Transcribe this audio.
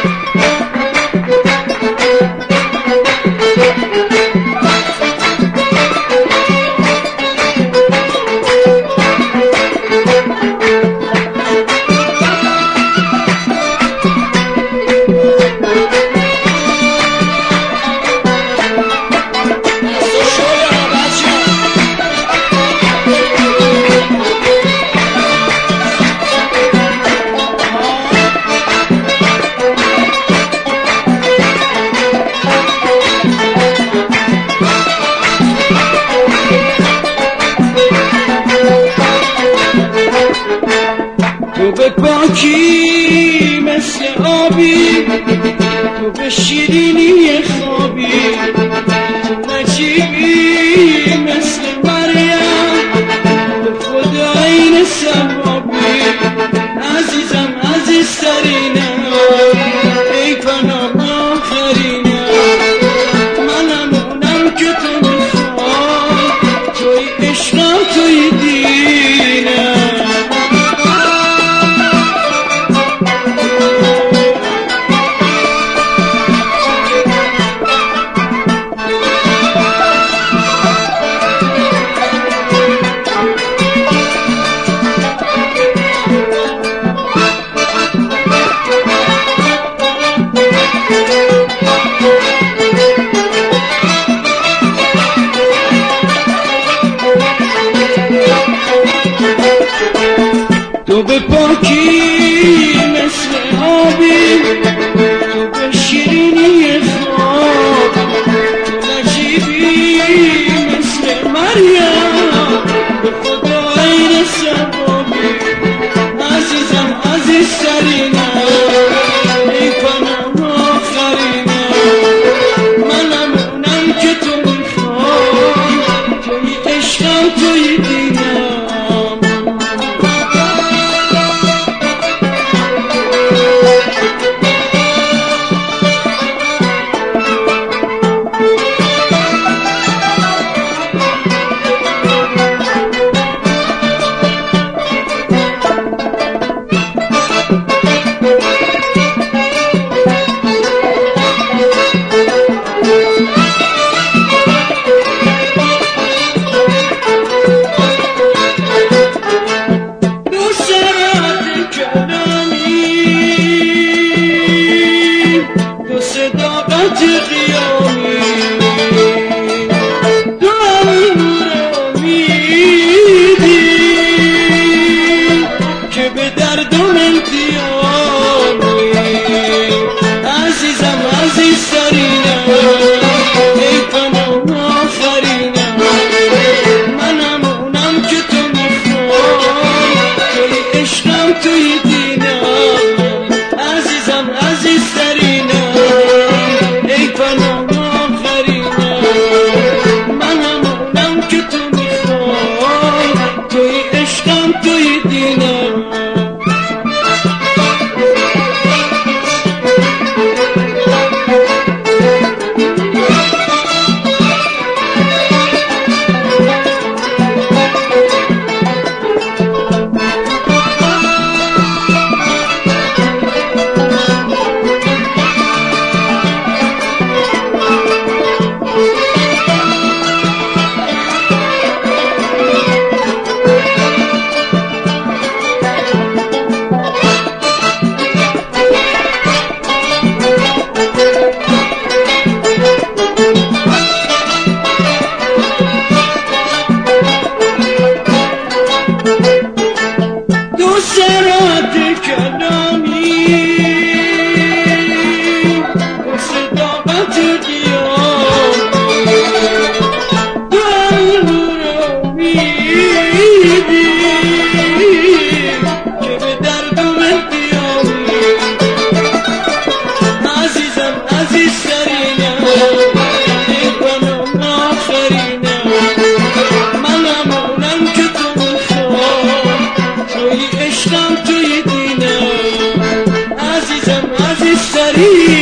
تو به پاکی مثل آبی، تو به شیرینی خوابی، تو نجیبی مثل مریم، به خدا این ثوابی. عزیزم عزیزترینم، ای پناه آخرینم، منم اونم که تو میخوای، توی عشقم توی دینم. تو به پاکی مثل آبی، تو به شیرینی خواب، تو نجیبی مثل مریم، به خدا این ثوابی. عزیزم عزیزترینم، ای پناه آخرینم، منم اونم که تو میخوای، توی عشقم توی دینم. عشقم توی دینم، عزیزم عزیزترین